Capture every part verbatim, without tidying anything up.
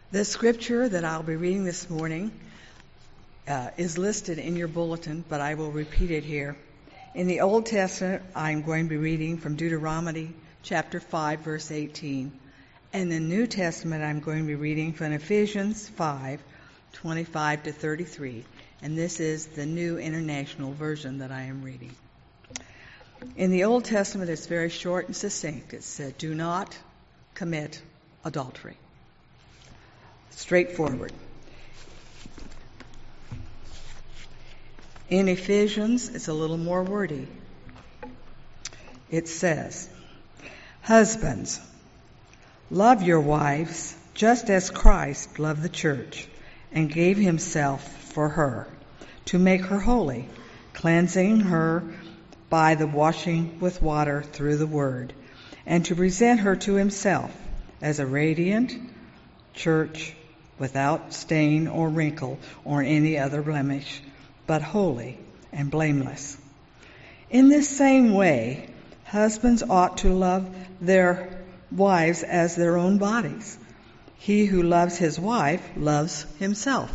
The scripture that I'll be reading this morning uh, is listed in your bulletin, but I will repeat it here. In the Old Testament, I'm going to be reading from Deuteronomy chapter five, verse eighteen. And the New Testament, I'm going to be reading from Ephesians five, twenty-five to thirty-three. And this is the New International Version that I am reading. In the Old Testament, it's very short and succinct. It said, do not commit adultery. Straightforward. In Ephesians, it's a little more wordy. It says, husbands, love your wives just as Christ loved the church and gave himself for her to make her holy, cleansing her by the washing with water through the word, and to present her to himself as a radiant church without stain or wrinkle or any other blemish, but holy and blameless. In this same way, husbands ought to love their wives as their own bodies. He who loves his wife loves himself.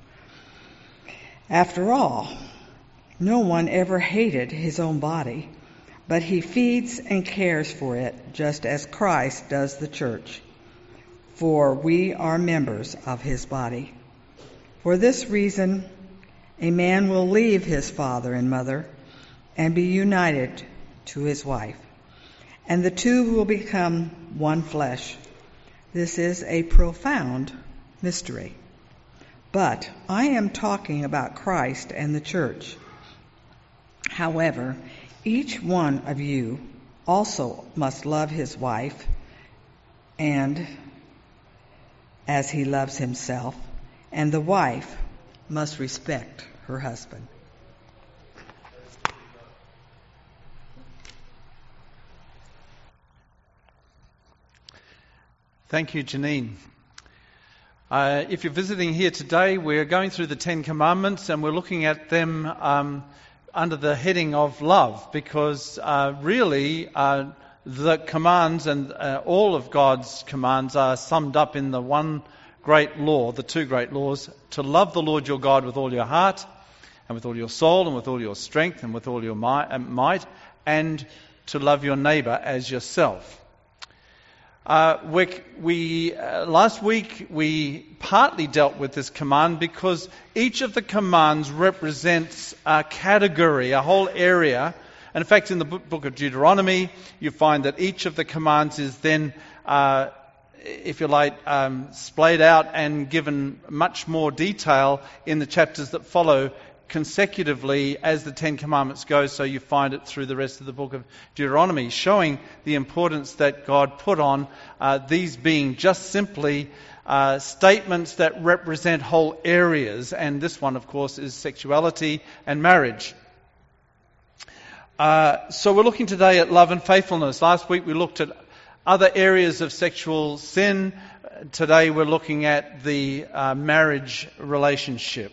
After all, no one ever hated his own body, but he feeds and cares for it just as Christ does the church. For we are members of his body. For this reason, a man will leave his father and mother and be united to his wife, and the two will become one flesh. This is a profound mystery. But I am talking about Christ and the church. However, each one of you also must love his wife, and as he loves himself, and the wife must respect her husband. Thank you, Janine. Uh, if you're visiting here today, we're going through the Ten Commandments and we're looking at them um, under the heading of love, because uh, really uh, the commands and uh, all of God's commands are summed up in the one great law, the two great laws, to love the Lord your God with all your heart and with all your soul and with all your strength and with all your might, and to love your neighbour as yourself. Uh, we, we uh, last week we partly dealt with this command because each of the commands represents a category, a whole area. And in fact, in the book of Deuteronomy, you find that each of the commands is then, uh, if you like, um, splayed out and given much more detail in the chapters that follow consecutively as the Ten Commandments go. So you find it through the rest of the book of Deuteronomy, showing the importance that God put on uh, these being just simply uh, statements that represent whole areas. And this one, of course, is sexuality and marriage. Uh, so we're looking today at love and faithfulness. Last week we looked at other areas of sexual sin. Today we're looking at the uh, marriage relationship.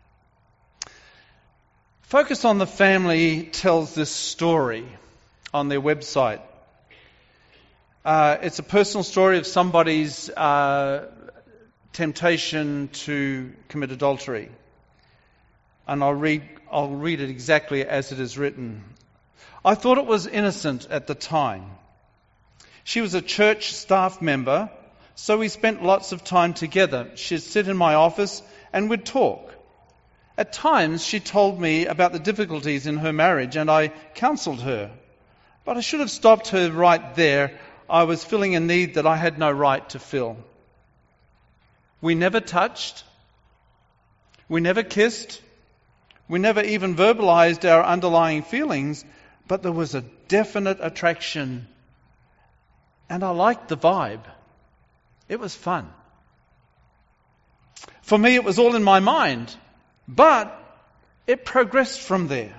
Focus on the Family tells this story on their website. Uh, it's a personal story of somebody's uh, temptation to commit adultery. And I'll read, I'll read it exactly as it is written. I thought it was innocent at the time. She was a church staff member, so we spent lots of time together. She'd sit in my office and we'd talk. At times she told me about the difficulties in her marriage and I counselled her. But I should have stopped her right there. I was filling a need that I had no right to fill. We never touched. We never kissed. We never even verbalized our underlying feelings. But there was a definite attraction. And I liked the vibe. It was fun. For me, it was all in my mind. But it progressed from there.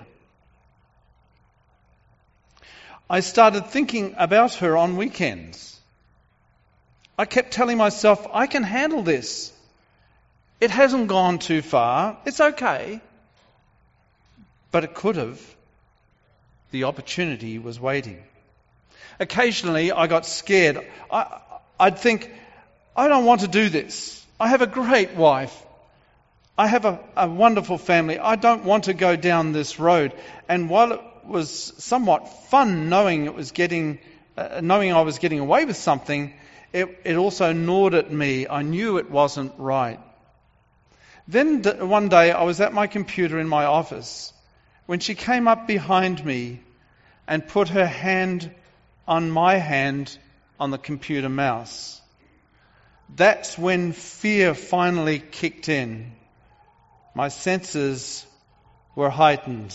I started thinking about her on weekends. I kept telling myself, I can handle this. It hasn't gone too far. It's okay. But it could have. The opportunity was waiting. Occasionally I got scared. I, I'd think, I don't want to do this. I have a great wife. I have a, a wonderful family. I don't want to go down this road. And while it was somewhat fun knowing it was getting, uh, knowing I was getting away with something, it, it also gnawed at me. I knew it wasn't right. Then d- one day I was at my computer in my office when she came up behind me and put her hand on my hand on the computer mouse. That's when fear finally kicked in. My senses were heightened.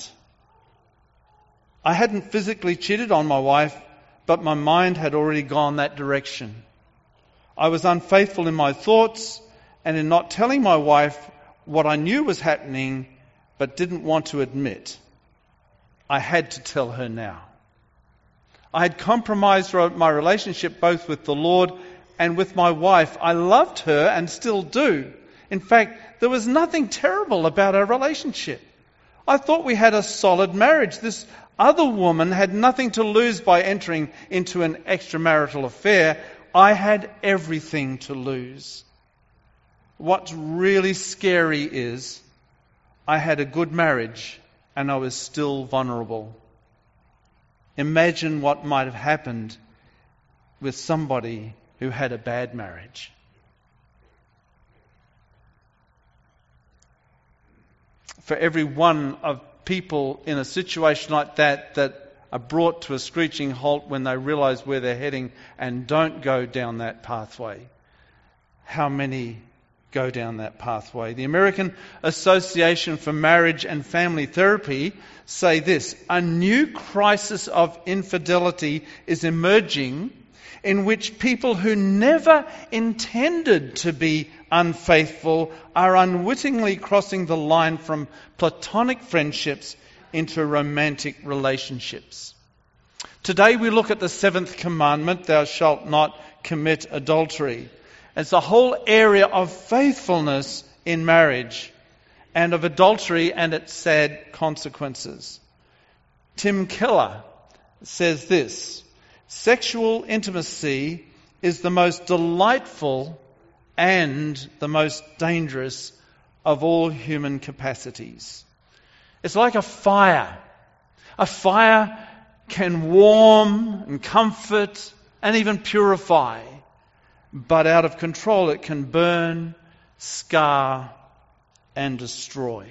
I hadn't physically cheated on my wife, but my mind had already gone that direction. I was unfaithful in my thoughts and in not telling my wife what I knew was happening, but didn't want to admit. I had to tell her now. I had compromised my relationship both with the Lord and with my wife. I loved her and still do. In fact, there was nothing terrible about our relationship. I thought we had a solid marriage. This other woman had nothing to lose by entering into an extramarital affair. I had everything to lose. What's really scary is I had a good marriage and I was still vulnerable. Imagine what might have happened with somebody who had a bad marriage. For every one of people in a situation like that that are brought to a screeching halt when they realize where they're heading and don't go down that pathway, how many go down that pathway? The American Association for Marriage and Family Therapy say this: a new crisis of infidelity is emerging in which people who never intended to be unfaithful are unwittingly crossing the line from platonic friendships into romantic relationships. Today we look at the seventh commandment, thou shalt not commit adultery. It's a whole area of faithfulness in marriage and of adultery and its sad consequences. Tim Keller says this: sexual intimacy is the most delightful and the most dangerous of all human capacities. It's like a fire. A fire can warm and comfort and even purify, but out of control it can burn, scar, and destroy.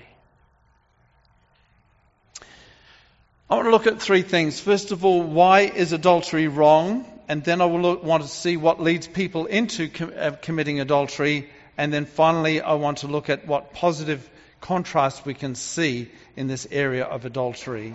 I want to look at three things. First of all, why is adultery wrong? And then I will look, want to see what leads people into com- uh, committing adultery. And then finally, I want to look at what positive contrast we can see in this area of adultery.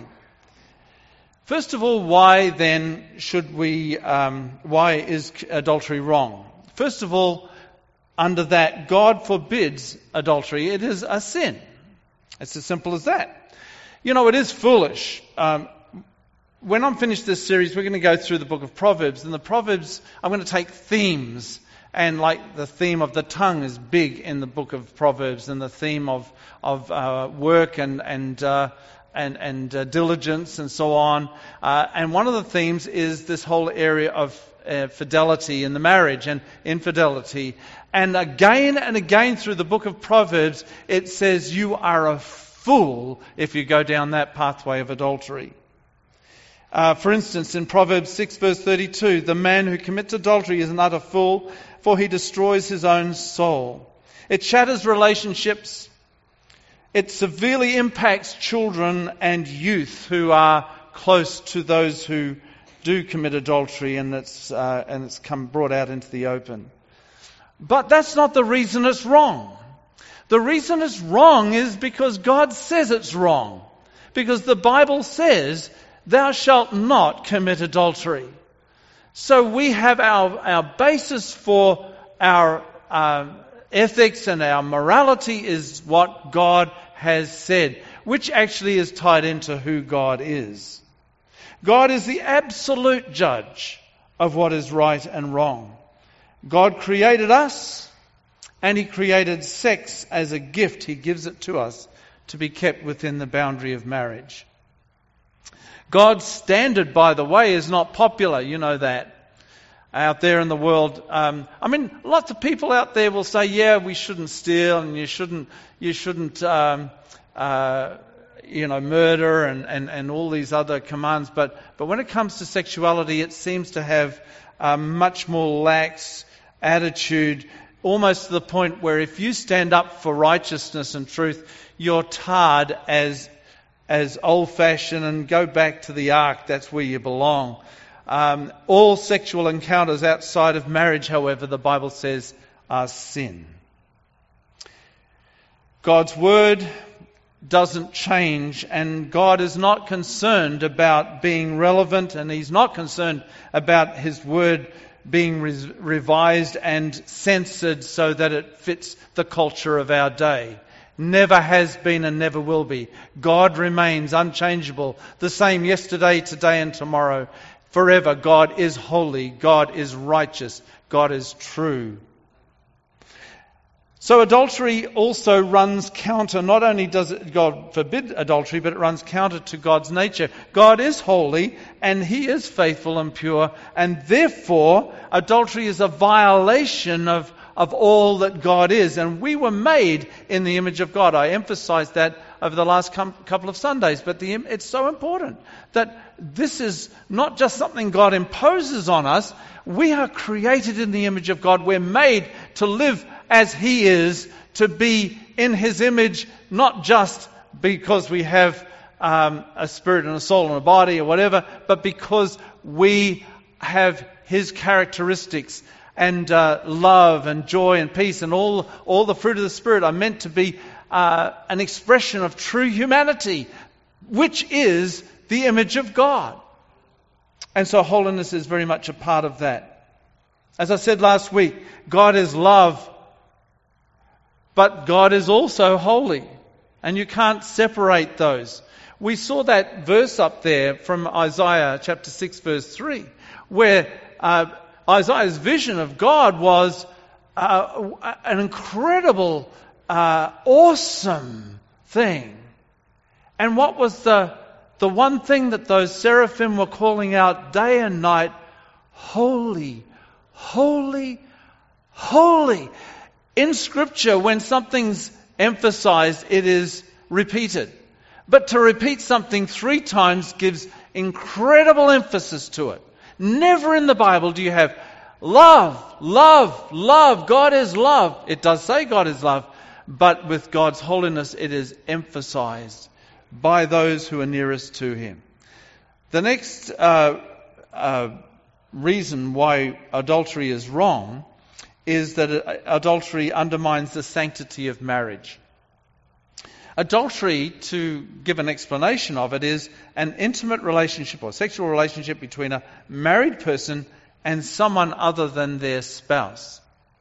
First of all, why then should we, um, why is adultery wrong? First of all, under that, God forbids adultery. It is a sin. It's as simple as that. You know, it is foolish. Um, when I'm finished this series, we're going to go through the book of Proverbs. And the Proverbs, I'm going to take themes. And like the theme of the tongue is big in the book of Proverbs, and the theme of of uh, work and and uh, and and uh, diligence and so on. Uh, and one of the themes is this whole area of uh, fidelity in the marriage and infidelity. And again and again through the book of Proverbs, it says you are a fool if you go down that pathway of adultery. Uh, for instance, in Proverbs six verse thirty-two, the man who commits adultery is an utter fool, for he destroys his own soul. It shatters relationships. It severely impacts children and youth who are close to those who do commit adultery, and it's uh, and it's come brought out into the open. But that's not the reason it's wrong. The reason it's wrong is because God says it's wrong. Because the Bible says, thou shalt not commit adultery. So we have our, our basis for our uh, ethics and our morality is what God has said, which actually is tied into who God is. God is the absolute judge of what is right and wrong. God created us, and He created sex as a gift. He gives it to us to be kept within the boundary of marriage. God's standard, by the way, is not popular. You know that. out there in the world. Um, I mean, lots of people out there will say, yeah, we shouldn't steal and you shouldn't, you shouldn't, um, uh, you know, murder and, and, and all these other commands. But, but when it comes to sexuality, it seems to have a much more lax attitude, almost to the point where if you stand up for righteousness and truth, you're tarred as as old-fashioned and go back to the ark. That's where you belong. Um, all sexual encounters outside of marriage, however, the Bible says, are sin. God's word doesn't change, and God is not concerned about being relevant, and He's not concerned about His word being re- revised and censored so that it fits the culture of our day. Never has been and never will be. God remains unchangeable, the same yesterday, today and tomorrow. Forever, God is holy, God is righteous, God is true. So adultery also runs counter. Not only does it, God forbid adultery, but it runs counter to God's nature. God is holy and He is faithful and pure, and therefore adultery is a violation of, of all that God is. And we were made in the image of God. I emphasized that over the last com- couple of Sundays, but the, it's so important that this is not just something God imposes on us. We are created in the image of God. We're made to live as He is, to be in His image, not just because we have um, a spirit and a soul and a body or whatever, but because we have His characteristics. And uh, love and joy and peace and all all the fruit of the Spirit are meant to be uh, an expression of true humanity, which is the image of God. And so holiness is very much a part of that. As I said last week, God is love, but God is also holy. And you can't separate those. We saw that verse up there from Isaiah chapter six verse three, where uh, Isaiah's vision of God was uh, an incredible, uh, awesome thing. And what was the the one thing that those seraphim were calling out day and night? Holy, holy, holy. In Scripture, when something's emphasized, it is repeated. But to repeat something three times gives incredible emphasis to it. Never in the Bible do you have love, love, love. God is love. It does say God is love, but with God's holiness it is emphasized by those who are nearest to Him. The next uh, uh, reason why adultery is wrong is that adultery undermines the sanctity of marriage. Adultery, to give an explanation of it, is an intimate relationship or sexual relationship between a married person and someone other than their spouse.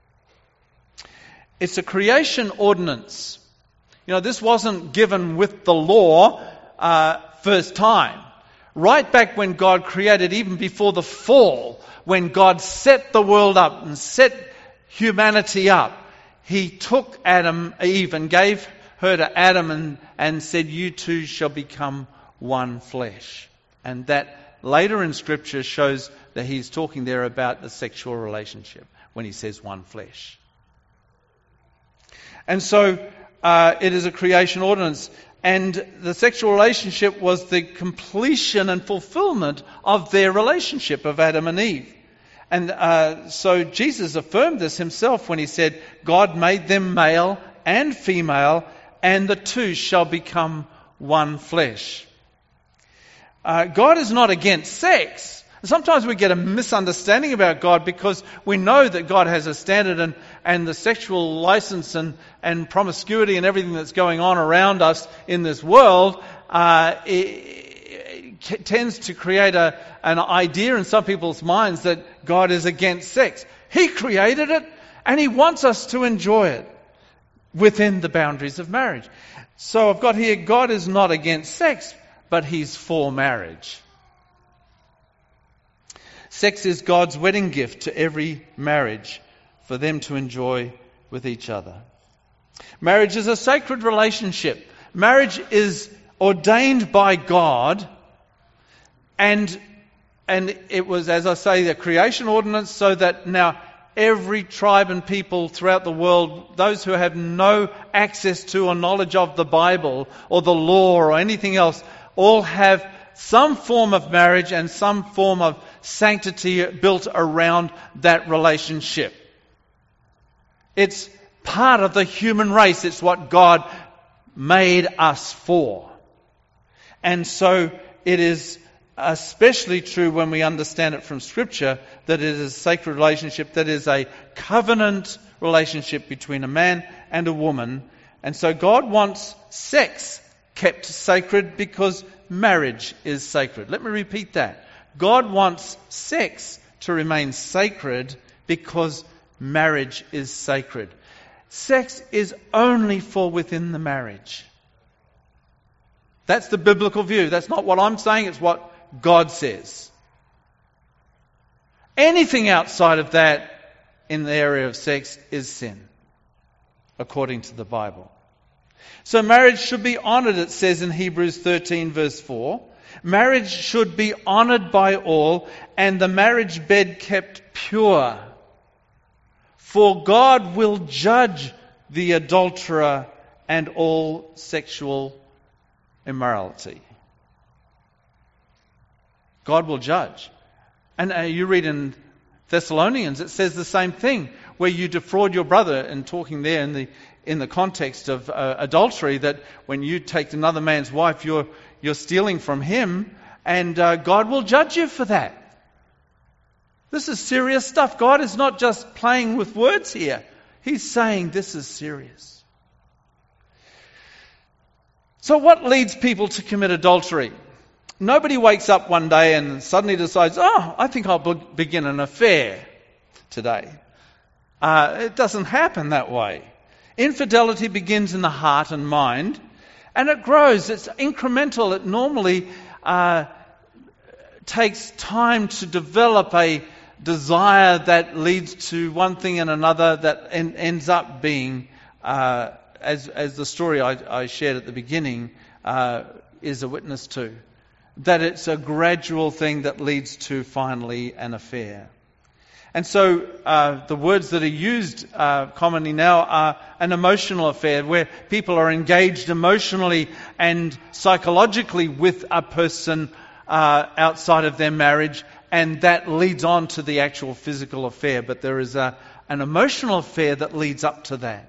It's a creation ordinance. You know, this wasn't given with the law uh, first time. Right back when God created, even before the fall, when God set the world up and set humanity up, He took Adam, Eve, and gave her to Adam and, and said, you two shall become one flesh. And that later in Scripture shows that He's talking there about the sexual relationship when He says one flesh. And so uh, it is a creation ordinance. And the sexual relationship was the completion and fulfillment of their relationship of Adam and Eve. And uh, so Jesus affirmed this Himself when He said, God made them male and female, and the two shall become one flesh. Uh, God is not against sex. Sometimes we get a misunderstanding about God because we know that God has a standard, and, and the sexual license and, and promiscuity and everything that's going on around us in this world uh, it, it tends to create a, an idea in some people's minds that God is against sex. He created it and He wants us to enjoy it within the boundaries of marriage. So I've got here, God is not against sex, but He's for marriage. Sex is God's wedding gift to every marriage for them to enjoy with each other. Marriage is a sacred relationship. Marriage is ordained by God, and and it was, as I say, the creation ordinance, so that now every tribe and people throughout the world, those who have no access to or knowledge of the Bible or the law or anything else, all have some form of marriage and some form of sanctity built around that relationship. It's part of the human race. It's what God made us for. And so it is especially true when we understand it from Scripture, that it is a sacred relationship, that is a covenant relationship between a man and a woman. And so God wants sex kept sacred because marriage is sacred. Let me repeat that. God wants sex to remain sacred because marriage is sacred. Sex is only for within the marriage. That's the biblical view. That's not what I'm saying, it's what God says. Anything outside of that in the area of sex is sin, according to the Bible. So marriage should be honoured, it says in Hebrews thirteen verse four. Marriage should be honoured by all, and the marriage bed kept pure. For God will judge the adulterer and all sexual immorality. God will judge. And uh, you read in Thessalonians, it says the same thing, where you defraud your brother, and talking there in the in the context of uh, adultery, that when you take another man's wife, you're you're stealing from him, and uh, God will judge you for that. This is serious stuff. God is not just playing with words here. He's saying this is serious. So what leads people to commit adultery? Nobody wakes up one day and suddenly decides, oh, I think I'll be- begin an affair today. Uh, it doesn't happen that way. Infidelity begins in the heart and mind, and it grows. It's incremental. It normally uh, takes time to develop a desire that leads to one thing and another, that en- ends up being, uh, as, as the story I, I shared at the beginning uh, is a witness to, that it's a gradual thing that leads to finally an affair. And so uh, the words that are used uh, commonly now are an emotional affair, where people are engaged emotionally and psychologically with a person uh, outside of their marriage, and that leads on to the actual physical affair. But there is a, an emotional affair that leads up to that.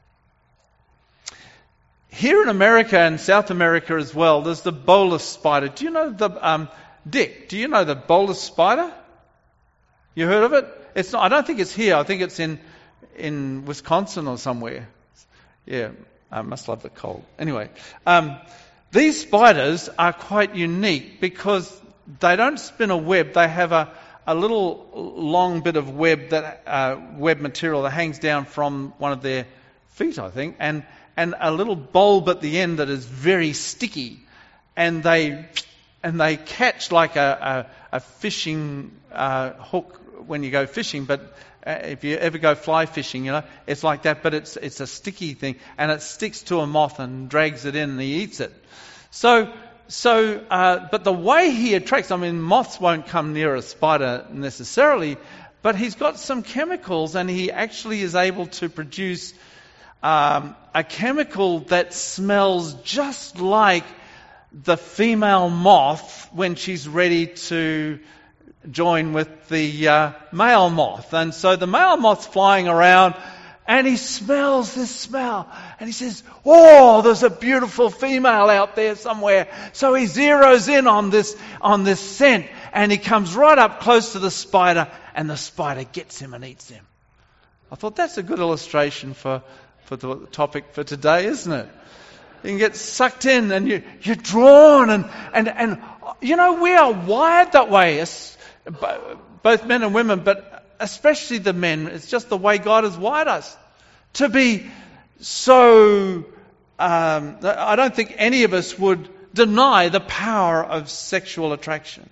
Here in America and South America as well, there's the bolus spider. Do you know the, um, Dick, do you know the bolus spider? You heard of it? It's not, I don't think it's here. I think it's in in Wisconsin or somewhere. Yeah, I must love the cold. Anyway, um, these spiders are quite unique because they don't spin a web. They have a, a little long bit of web that uh, web material that hangs down from one of their feet, I think, and and a little bulb at the end that is very sticky, and they and they catch like a a, a fishing uh, hook when you go fishing, but uh, if you ever go fly fishing, you know, it's like that, but it's it's a sticky thing, and it sticks to a moth and drags it in and he eats it. So, so, uh, but the way he attracts, I mean, moths won't come near a spider necessarily, but he's got some chemicals, and he actually is able to produce um, a chemical that smells just like the female moth when she's ready to join with the uh, male moth. And so the male moth's flying around, and he smells this smell, and he says, oh, there's a beautiful female out there somewhere. So he zeroes in on this on this scent, and he comes right up close to the spider, and the spider gets him and eats him. I thought that's a good illustration for, for the topic for today, isn't it? You can get sucked in, and you, you're drawn, and, and, and you know, we are wired that way. It's, both men and women, but especially the men. It's just the way God has wired us to be so. Um, I don't think any of us would deny the power of sexual attraction.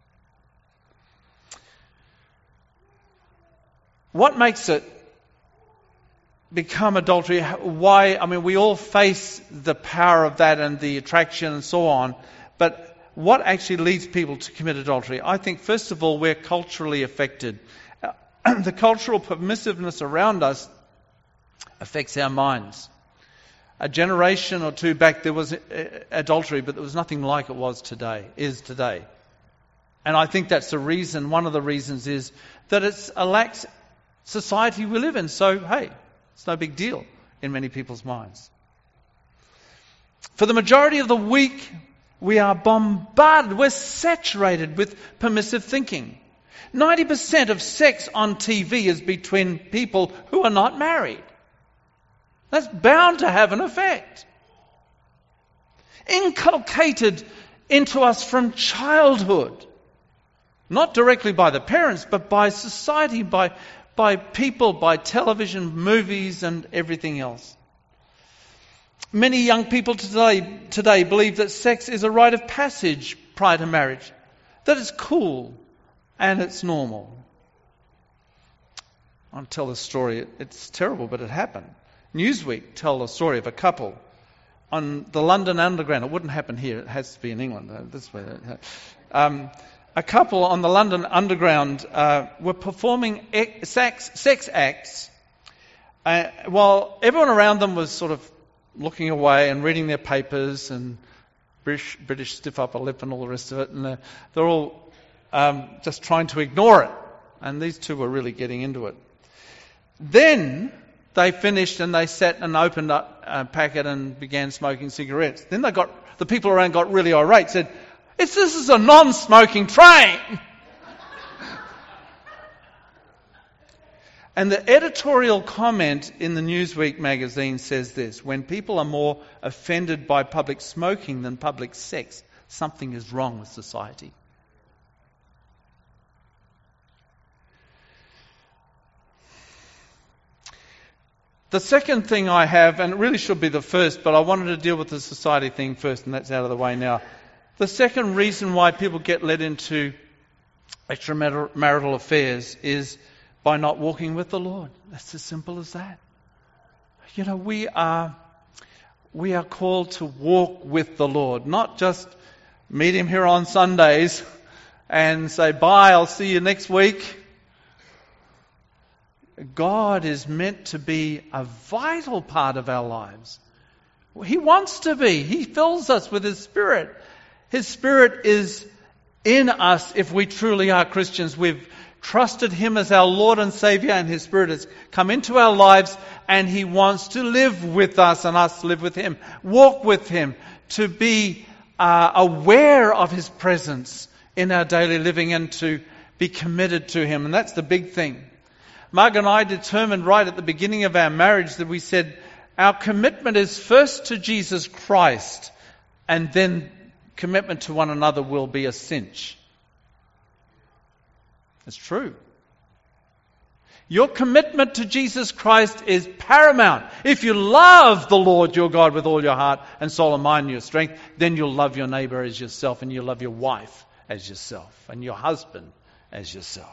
What makes it become adultery? Why? I mean, we all face the power of that and the attraction and so on, but what actually leads people to commit adultery? I think, first of all, we're culturally affected. The cultural permissiveness around us affects our minds. A generation or two back, there was adultery, but there was nothing like it was today, is today. And I think that's the reason, one of the reasons is that it's a lax society we live in. So, hey, it's no big deal in many people's minds. For the majority of the week, we are bombarded, we're saturated with permissive thinking. ninety percent of sex on T V is between people who are not married. That's bound to have an effect. Inculcated into us from childhood. Not directly by the parents, but by society, by, by people, by television, movies, and everything else. Many young people today, today believe that sex is a rite of passage prior to marriage. That it's cool and it's normal. I'll tell this story. It's terrible, but it happened. Newsweek tell a story of a couple on the London Underground. It wouldn't happen here. It has to be in England. This way. Um, a couple on the London Underground uh, were performing ex- sex, sex acts uh, while everyone around them was sort of looking away and reading their papers, and British, British stiff upper lip and all the rest of it. And they're, they're all um, just trying to ignore it. And these two were really getting into it. Then they finished and they sat and opened up a packet and began smoking cigarettes. Then they got the people around got really irate, said, "It's this is a non-smoking train." And the editorial comment in the Newsweek magazine says this: when people are more offended by public smoking than public sex, something is wrong with society. The second thing I have, and it really should be the first, but I wanted to deal with the society thing first, and that's out of the way now. The second reason why people get led into extramarital affairs is by not walking with the Lord. That's as simple as that. You know, we are we are called to walk with the Lord, not just meet Him here on Sundays and say, "Bye, I'll see you next week." God is meant to be a vital part of our lives. He wants to be. He fills us with His Spirit. His Spirit is in us if we truly are Christians. We've trusted Him as our Lord and Saviour, and His Spirit has come into our lives, and He wants to live with us and us live with Him, walk with Him, to be uh, aware of His presence in our daily living and to be committed to Him. And that's the big thing. Mark and I determined right at the beginning of our marriage that we said our commitment is first to Jesus Christ, and then commitment to one another will be a cinch. It's true. Your commitment to Jesus Christ is paramount. If you love the Lord your God with all your heart and soul and mind and your strength, then you'll love your neighbour as yourself, and you'll love your wife as yourself, and your husband as yourself.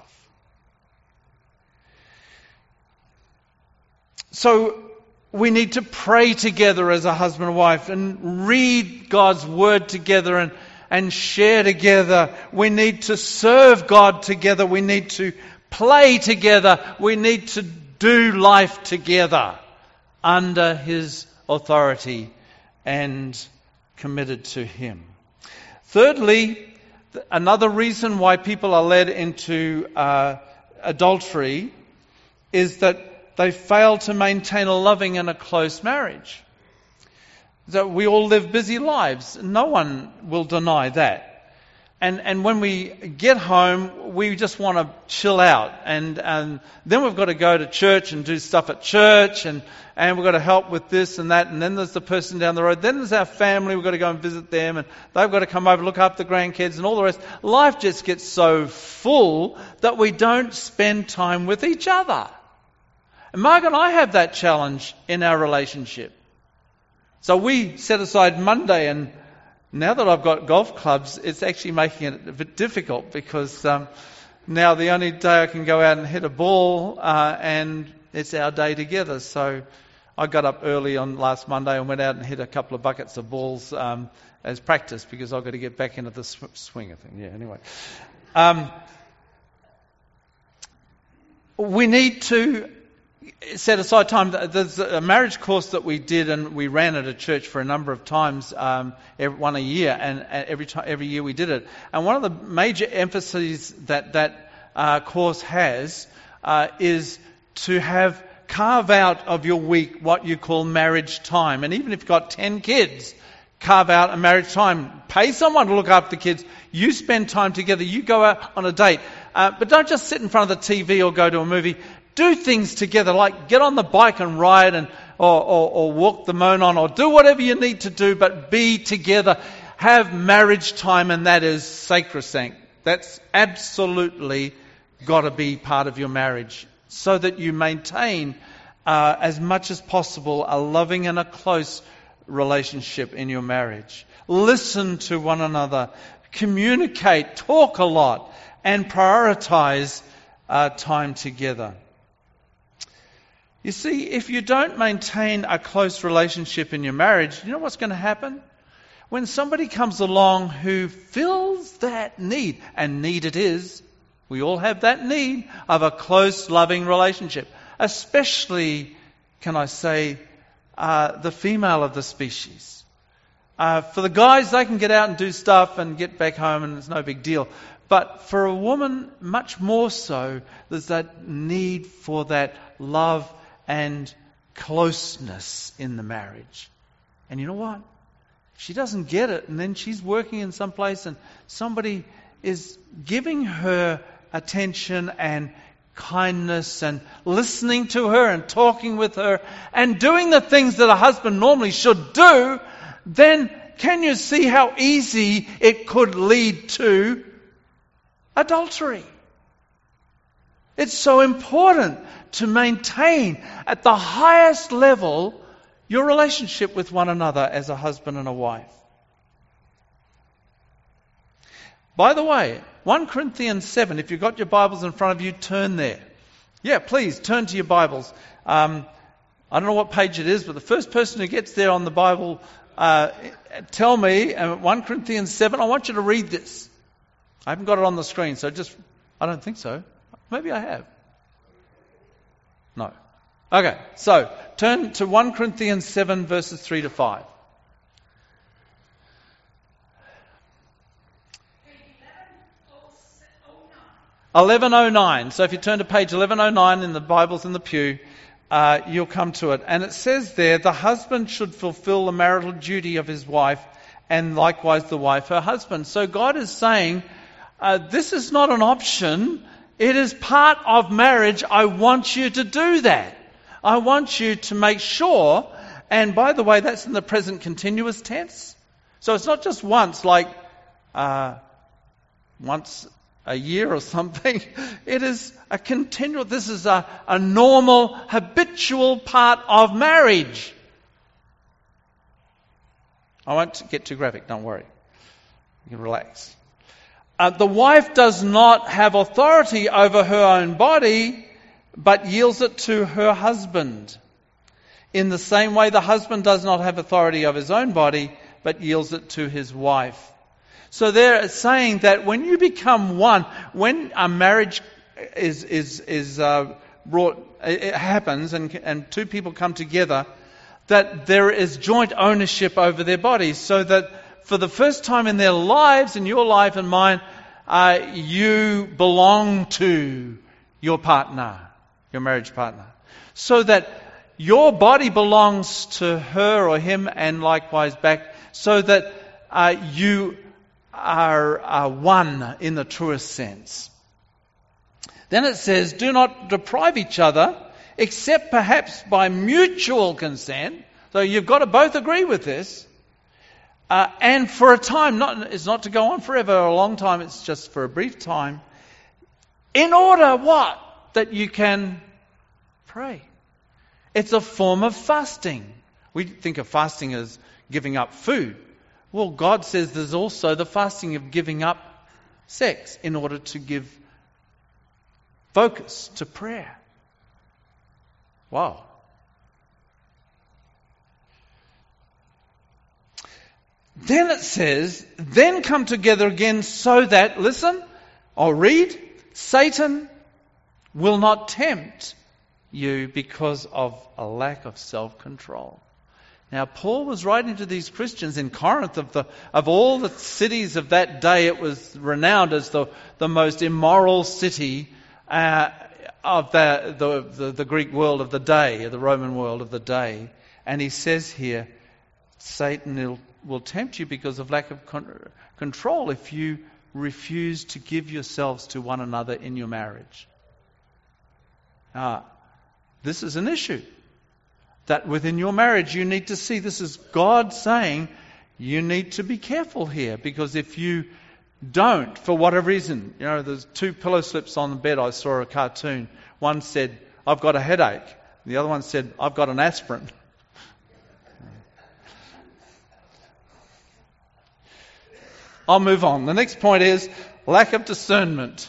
So we need to pray together as a husband and wife and read God's Word together and, and share together. We need to serve God together. We need to play together. We need to do life together under His authority and committed to Him. Thirdly, another reason why people are led into uh, adultery is that they fail to maintain a loving and a close marriage. So we all live busy lives. No one will deny that. And and when we get home, we just want to chill out. And, and then we've got to go to church and do stuff at church. And, and we've got to help with this and that. And then there's the person down the road. Then there's our family. We've got to go and visit them. And they've got to come over, look after the grandkids and all the rest. Life just gets so full that we don't spend time with each other. And Mark and I have that challenge in our relationship. So we set aside Monday, and now that I've got golf clubs, it's actually making it a bit difficult because um, now the only day I can go out and hit a ball uh, and it's our day together. So I got up early on last Monday and went out and hit a couple of buckets of balls um, as practice because I've got to get back into the sw- swing of thing. Yeah, anyway. Um, we need to set aside time. There's a marriage course that we did and we ran at a church for a number of times, um, every, one a year, and, and every time, every year we did it. And one of the major emphases that that uh, course has uh, is to have carve out of your week what you call marriage time. And even if you've got ten kids, carve out a marriage time. Pay someone to look after the kids. You spend time together. You go out on a date. Uh, but don't just sit in front of the T V or go to a movie. Do things together, like get on the bike and ride and or, or, or walk the Monon or do whatever you need to do, but be together. Have marriage time, and that is sacrosanct. That's absolutely got to be part of your marriage so that you maintain uh, as much as possible a loving and a close relationship in your marriage. Listen to one another, communicate, talk a lot, and prioritize uh, time together. You see, if you don't maintain a close relationship in your marriage, you know what's going to happen? When somebody comes along who fills that need, and need it is, we all have that need of a close, loving relationship. Especially, can I say, uh, the female of the species. Uh, for the guys, they can get out and do stuff and get back home and it's no big deal. But for a woman, much more so, there's that need for that love and closeness in the marriage. And you know what? She doesn't get it, and then she's working in some place and somebody is giving her attention and kindness and listening to her and talking with her and doing the things that a husband normally should do, then can you see how easy it could lead to adultery? It's so important to maintain at the highest level your relationship with one another as a husband and a wife. By the way, First Corinthians seven, if you've got your Bibles in front of you, turn there. Yeah, please, turn to your Bibles. Um, I don't know what page it is, but the first person who gets there on the Bible, uh, tell me, uh, First Corinthians seven, I want you to read this. I haven't got it on the screen, so just, I don't think so. Maybe I have. No. Okay, so turn to First Corinthians seven, verses three to five. eleven oh nine. So if you turn to page eleven oh nine in the Bibles in the pew, uh, you'll come to it. And it says there, the husband should fulfill the marital duty of his wife, and likewise the wife her husband. So God is saying, uh, this is not an option. It is part of marriage. I want you to do that. I want you to make sure, and by the way, that's in the present continuous tense. So it's not just once, like uh, once a year or something. It is a continual, this is a, a normal, habitual part of marriage. I won't get too graphic, don't worry. You can relax. Uh, the wife does not have authority over her own body, but yields it to her husband. In the same way, the husband does not have authority over his own body, but yields it to his wife. So they're saying that when you become one, when a marriage is is is uh, brought, it happens, and and two people come together, that there is joint ownership over their bodies, so that for the first time in their lives, in your life and mine, uh, you belong to your partner, your marriage partner. So that your body belongs to her or him, and likewise back, so that uh, you are uh, one in the truest sense. Then it says, do not deprive each other, except perhaps by mutual consent. So you've got to both agree with this. Uh, and for a time, not, it's not to go on forever or a long time, it's just for a brief time. In order what? That you can pray. It's a form of fasting. We think of fasting as giving up food. Well, God says there's also the fasting of giving up sex in order to give focus to prayer. Wow. Then it says, then come together again so that, listen, I'll read, Satan will not tempt you because of a lack of self-control. Now, Paul was writing to these Christians in Corinth. Of the of all the cities of that day, it was renowned as the, the most immoral city uh, of the, the, the, the Greek world of the day, the Roman world of the day. And he says here, Satan will, will tempt you because of lack of con- control if you refuse to give yourselves to one another in your marriage. Uh, this is an issue. That within your marriage you need to see this is God saying you need to be careful here, because if you don't, for whatever reason, you know, there's two pillow slips on the bed. I saw a cartoon. One said, I've got a headache. The other one said, I've got an aspirin. I'll move on. The next point is lack of discernment.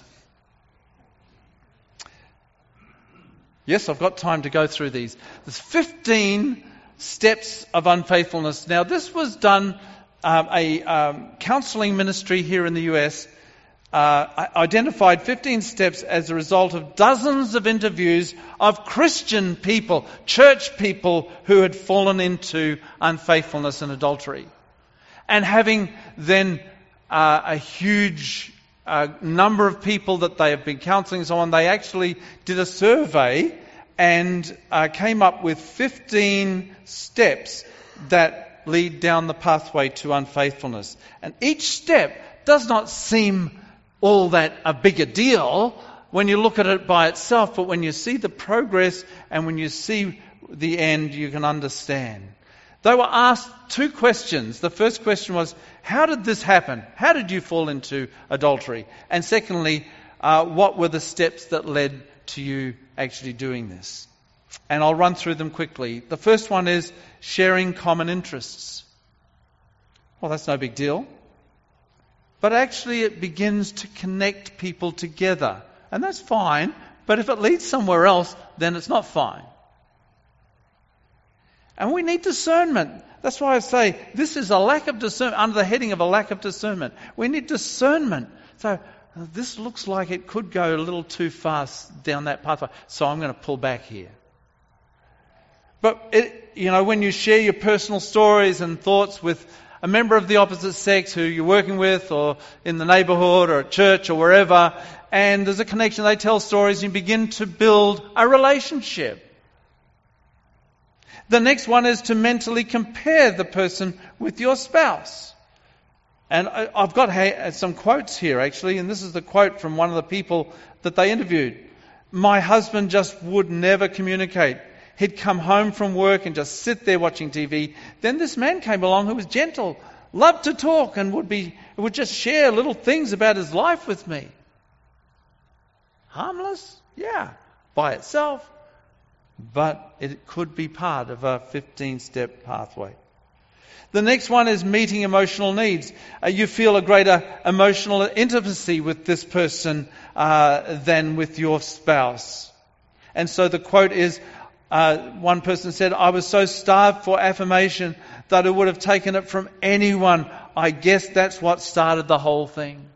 Yes, I've got time to go through these. There's fifteen steps of unfaithfulness. Now, this was done, um, a um, counselling ministry here in the U S uh, identified fifteen steps as a result of dozens of interviews of Christian people, church people who had fallen into unfaithfulness and adultery. And having then uh, a huge a number of people that they have been counselling and so on, they actually did a survey and uh, came up with fifteen steps that lead down the pathway to unfaithfulness. And each step does not seem all that a big a deal when you look at it by itself, but when you see the progress and when you see the end, you can understand. They were asked two questions. The first question was, how did this happen? How did you fall into adultery? And secondly, uh, what were the steps that led to you actually doing this? And I'll run through them quickly. The first one is sharing common interests. Well, that's no big deal. But actually it begins to connect people together. And that's fine. But if it leads somewhere else, then it's not fine. And we need discernment. That's why I say this is a lack of discernment, under the heading of a lack of discernment. We need discernment. So this looks like it could go a little too fast down that pathway, so I'm going to pull back here. But, it, you know, when you share your personal stories and thoughts with a member of the opposite sex who you're working with or in the neighbourhood or at church or wherever, and there's a connection, they tell stories, you begin to build a relationship. The next one is to mentally compare the person with your spouse. And I've got some quotes here actually, and this is the quote from one of the people that they interviewed. My husband just would never communicate. He'd come home from work and just sit there watching T V. Then this man came along who was gentle, loved to talk, and would be would just share little things about his life with me. Harmless? Yeah, by itself. But it could be part of a fifteen-step pathway. The next one is meeting emotional needs. Uh, you feel a greater emotional intimacy with this person uh, than with your spouse. And so the quote is, uh, one person said, I was so starved for affirmation that I would have taken it from anyone. I guess that's what started the whole thing.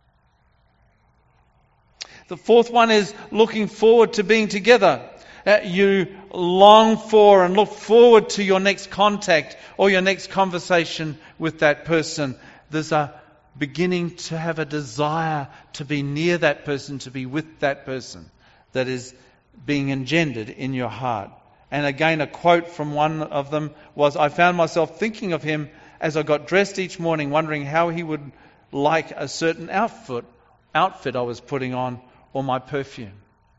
The fourth one is looking forward to being together. Uh, you long for and look forward to your next contact or your next conversation with that person. There's a beginning to have a desire to be near that person, to be with that person that is being engendered in your heart. And again, a quote from one of them was, I found myself thinking of him as I got dressed each morning, wondering how he would like a certain outfit, outfit I was putting on or my perfume.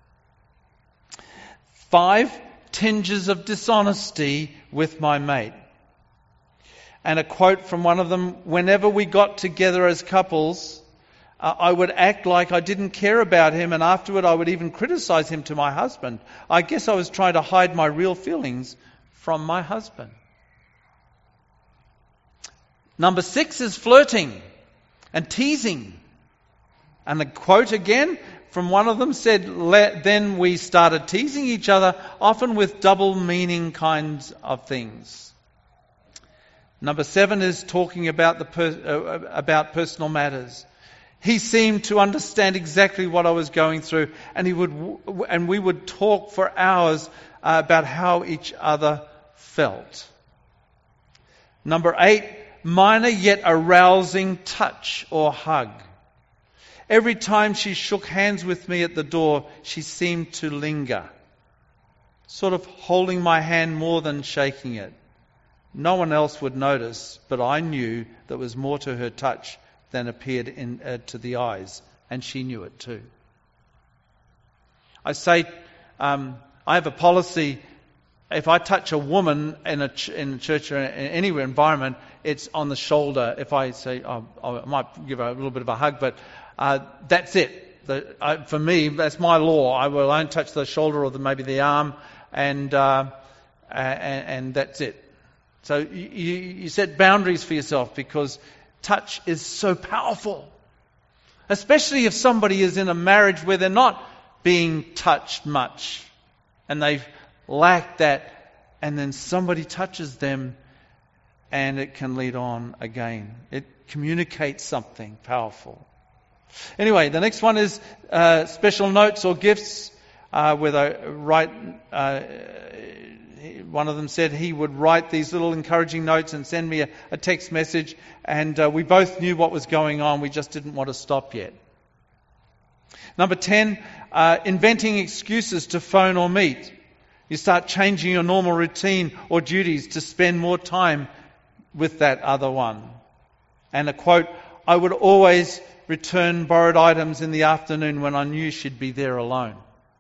Five, tinges of dishonesty with my mate. And a quote from one of them, whenever we got together as couples, uh, I would act like I didn't care about him, and afterward I would even criticize him to my husband. I guess I was trying to hide my real feelings from my husband. Number six is flirting and teasing. And the quote again from one of them said, then we started teasing each other, often with double meaning kinds of things. Number seven is talking about the per, uh, about personal matters. He seemed to understand exactly what I was going through, and he would and we would talk for hours uh, about how each other felt. Number eight, minor yet arousing touch or hug. Every time she shook hands with me at the door, she seemed to linger, sort of holding my hand more than shaking it. No one else would notice, but I knew there was more to her touch than appeared in, uh, to the eyes, and she knew it too. I say, um, I have a policy. If I touch a woman in a, ch- in a church or in any environment, it's on the shoulder. If I say, oh, I might give her a little bit of a hug, but uh, that's it. The, uh, for me, that's my law. I will only touch the shoulder or the, maybe the arm, and, uh, and and that's it. So you, you set boundaries for yourself, because touch is so powerful. Especially if somebody is in a marriage where they're not being touched much, and they've lacked that, and then somebody touches them, and it can lead on again. It communicates something powerful. Anyway, the next one is uh, special notes or gifts, uh, where they write. Uh, one of them said he would write these little encouraging notes and send me a, a text message, and uh, we both knew what was going on. We just didn't want to stop yet. Number ten, uh, inventing excuses to phone or meet. You start changing your normal routine or duties to spend more time with that other one. And a quote, I would always return borrowed items in the afternoon when I knew she'd be there alone.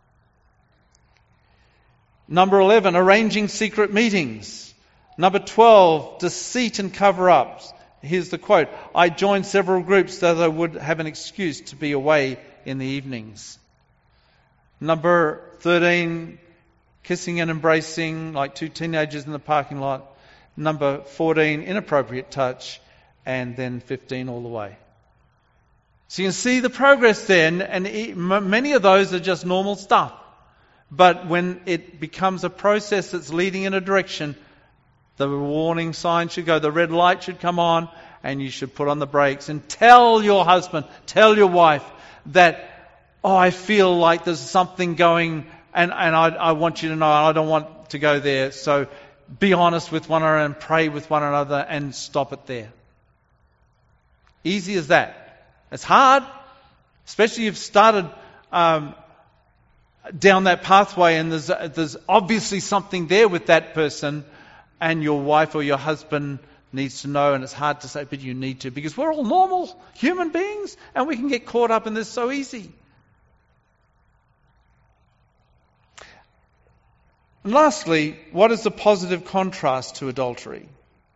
Number eleven, arranging secret meetings. Number twelve, deceit and cover-ups. Here's the quote, I joined several groups so that I would have an excuse to be away in the evenings. Number thirteen, kissing and embracing like two teenagers in the parking lot. Number fourteen, inappropriate touch. And then fifteen all the way. So you can see the progress there, and, and many of those are just normal stuff. But when it becomes a process that's leading in a direction, the warning sign should go, the red light should come on, and you should put on the brakes and tell your husband, tell your wife that, oh, I feel like there's something going, and, and I, I want you to know I don't want to go there. So be honest with one another and pray with one another and stop it there. Easy as that. It's hard, especially if you've started um, down that pathway and there's, there's obviously something there with that person, and your wife or your husband needs to know, and it's hard to say, but you need to, because we're all normal human beings and we can get caught up in this so easy. And lastly, what is the positive contrast to adultery?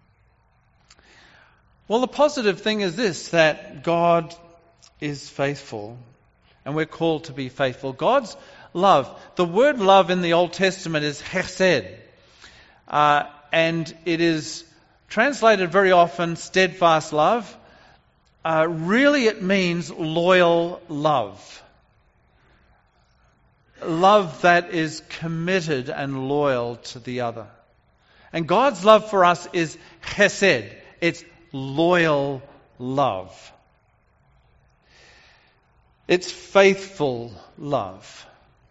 Well, the positive thing is this, that God is faithful, and we're called to be faithful. God's love, the word love in the Old Testament is chesed, uh, and it is translated very often steadfast love. Uh, really it means loyal love. Love that is committed and loyal to the other. And God's love for us is chesed. It's loyal love. It's faithful love.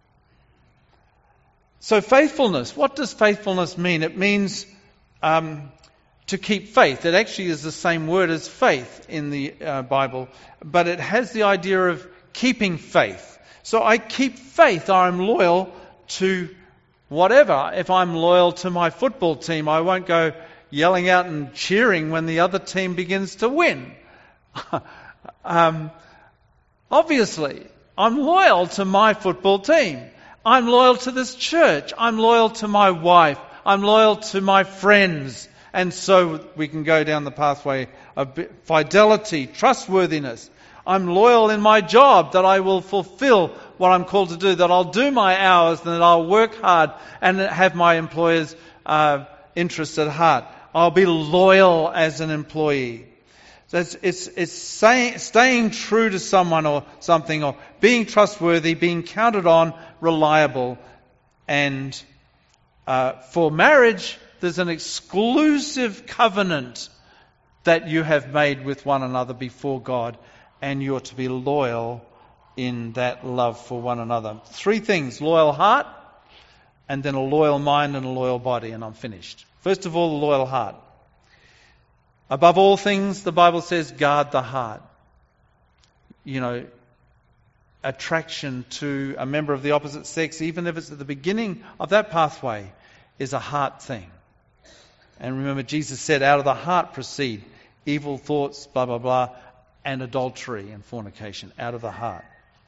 So faithfulness, what does faithfulness mean? It means um, to keep faith. It actually is the same word as faith in the uh, Bible, but it has the idea of keeping faith. So I keep faith. I'm loyal to whatever. If I'm loyal to my football team, I won't go yelling out and cheering when the other team begins to win. um, obviously, I'm loyal to my football team. I'm loyal to this church. I'm loyal to my wife. I'm loyal to my friends. And so we can go down the pathway of fidelity, trustworthiness. I'm loyal in my job, that I will fulfill what I'm called to do, that I'll do my hours, and that I'll work hard and have my employer's uh, interests at heart. I'll be loyal as an employee. So it's, it's, it's saying, staying true to someone or something, or being trustworthy, being counted on, reliable. And uh, for marriage, There's an exclusive covenant that you have made with one another before God, and you're to be loyal in that love for one another. Three things: loyal heart, and then a loyal mind and a loyal body, and I'm finished. First of all, the loyal heart. Above all things, the Bible says, guard the heart. You know, attraction to a member of the opposite sex, even if it's at the beginning of that pathway, is a heart thing. And remember, Jesus said, out of the heart proceed evil thoughts, blah, blah, blah, and adultery and fornication, out of the heart.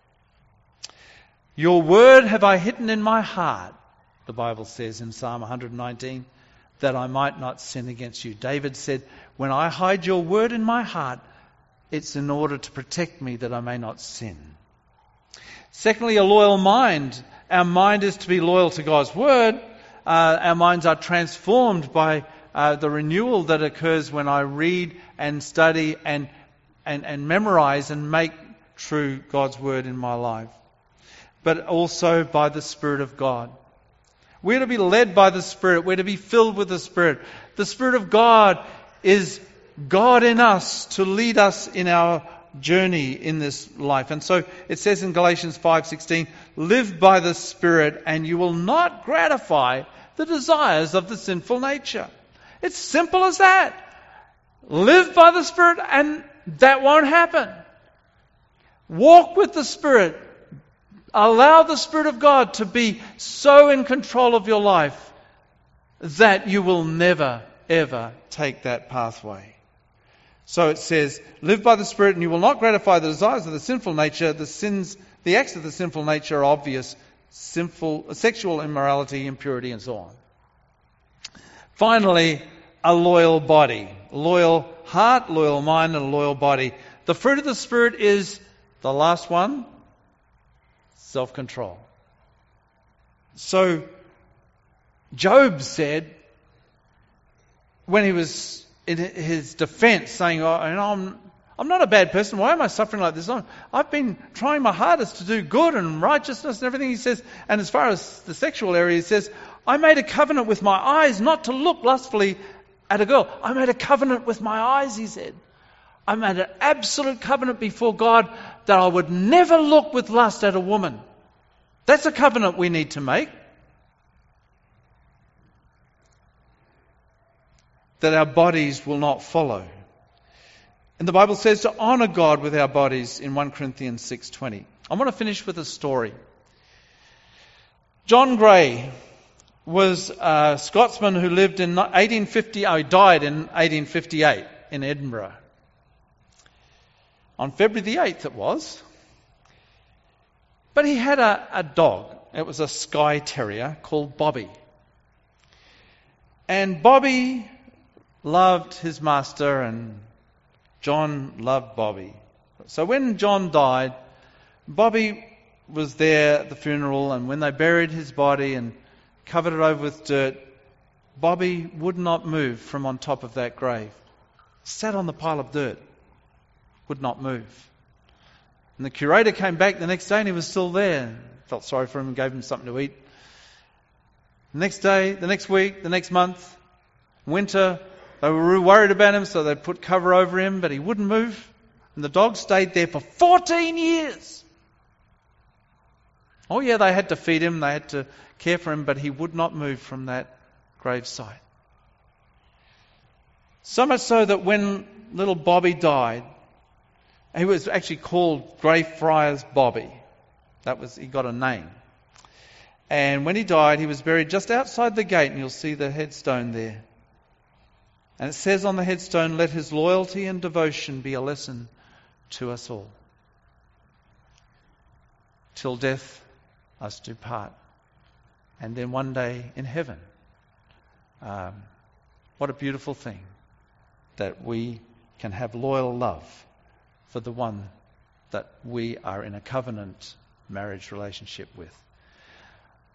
Your word have I hidden in my heart, the Bible says in Psalm one nineteen, that I might not sin against you. David said, when I hide your word in my heart, it's in order to protect me that I may not sin. Secondly, a loyal mind. Our mind is to be loyal to God's word. Uh, our minds are transformed by uh, the renewal that occurs when I read and study and, and, and memorize and make true God's word in my life. But also by the Spirit of God. We're to be led by the Spirit. We're to be filled with the Spirit. The Spirit of God is God in us to lead us in our journey in this life. And so it says in Galatians five sixteen, live by the Spirit and you will not gratify the desires of the sinful nature. It's simple as that. Live by the Spirit and that won't happen. Walk with the Spirit. Allow the Spirit of God to be so in control of your life that you will never, ever take that pathway. So it says, live by the Spirit and you will not gratify the desires of the sinful nature. The sins, the acts of the sinful nature are obvious: sinful, sexual immorality, impurity, and so on. Finally, a loyal body. Loyal heart, loyal mind, and a loyal body. The fruit of the Spirit is the last one: self-control. So, Job said, when he was in his defense, saying, oh, you know, I'm, I'm not a bad person. Why am I suffering like this? I've been trying my hardest to do good and righteousness and everything. He says, and as far as the sexual area, he says, I made a covenant with my eyes not to look lustfully at a girl. I made a covenant with my eyes, he said. I made an absolute covenant before God that I would never look with lust at a woman. That's a covenant we need to make. That our bodies will not follow. And the Bible says to honour God with our bodies in First Corinthians six twenty. I want to finish with a story. John Gray was a Scotsman who lived in eighteen fifty. Oh, he died in eighteen fifty-eight in Edinburgh. On February the eighth it was. But he had a, a dog. It was a Skye Terrier called Bobby. And Bobby loved his master and John loved Bobby. So when John died, Bobby was there at the funeral, and when they buried his body and covered it over with dirt, Bobby would not move from on top of that grave. Sat on the pile of dirt. Would not move. And the curator came back the next day and he was still there. Felt sorry for him and gave him something to eat. The next day, the next week, the next month, winter, they were worried about him, so they put cover over him, but he wouldn't move. And the dog stayed there for fourteen years. Oh yeah, they had to feed him, they had to care for him, but he would not move from that gravesite. So much so that when little Bobby died, he was actually called Greyfriars Bobby. That was, he got a name. And when he died, he was buried just outside the gate, and you'll see the headstone there. And it says on the headstone, let his loyalty and devotion be a lesson to us all. Till death us do part. And then one day in heaven. Um, what a beautiful thing that we can have loyal love for the one that we are in a covenant marriage relationship with.